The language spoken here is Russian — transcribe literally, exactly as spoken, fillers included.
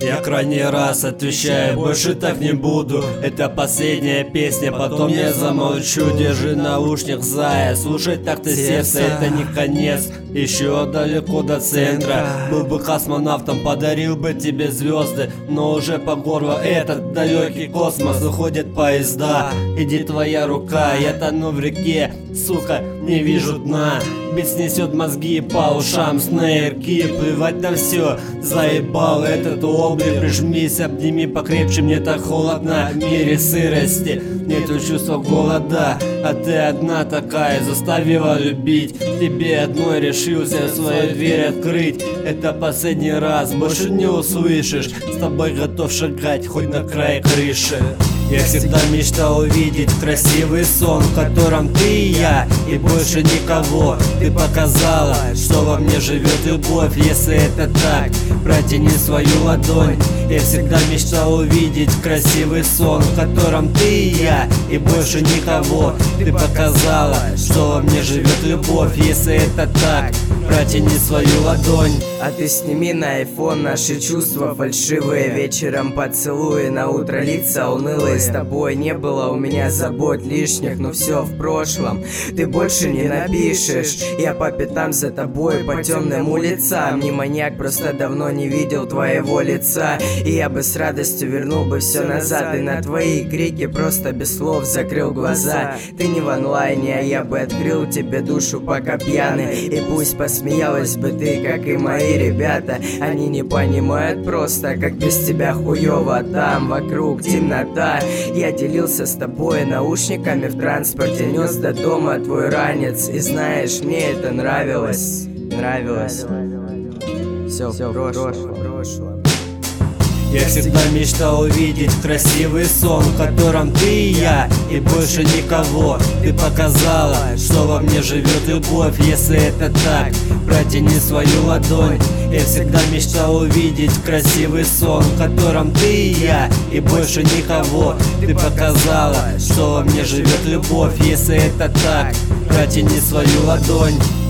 Я крайний раз отвечаю, больше так не буду. Это последняя песня, потом я замолчу. Держи наушник, зая, слушать так ты сердце, это не конец. Еще далеко до центра. Был бы космонавтом, подарил бы тебе звезды, но уже по горло этот далекий космос. Уходят поезда, иди твоя рука. Я тону в реке, сука, не вижу дна. Бит снесет мозги по ушам, снейрки, плевать на все. Заебал этот облик, прижмись, обними покрепче, мне так холодно. В мире сырости нету чувства голода, а ты одна такая заставила любить. Тебе одной решился свою дверь открыть. Это последний раз, больше не услышишь. С тобой готов шагать хоть на край крыши. Я всегда мечтал увидеть красивый сон, в котором ты и я, и больше никого. Ты показала, что во мне живет любовь. Если это так, протяни свою ладонь. Я всегда мечтал увидеть красивый сон, в котором ты и я, и больше никого. Ты показала, что во мне живет любовь. Если это так, протяни свою ладонь. А ты сними на айфон наши чувства фальшивые. Вечером поцелуи, на утро лица унылые. С тобой не было у меня забот лишних, но все в прошлом. Ты больше не напишешь. Я по пятам за тобой по темным улицам. Не маньяк, просто давно не видел твоего лица. И я бы с радостью вернул бы все назад. И на твои крики просто без слов закрыл глаза. Ты не в онлайне, а я бы открыл тебе душу пока пьяный. И пусть посмеялась бы ты, как и мои ребята. Они не понимают просто, как без тебя хуёво. Там вокруг темнота. Я делился с тобой наушниками в транспорте, нес до дома твой ранец. И знаешь, мне это нравилось. Нравилось. Все в прошлом. Я всегда мечтал увидеть красивый сон, в котором ты и я, и больше никого. Ты показала, что во мне живет любовь. Если это так, протяни свою ладонь. Я всегда мечтал увидеть красивый сон, в котором ты и я, и больше никого. Ты показала, что во мне живет любовь. Если это так, протяни свою ладонь.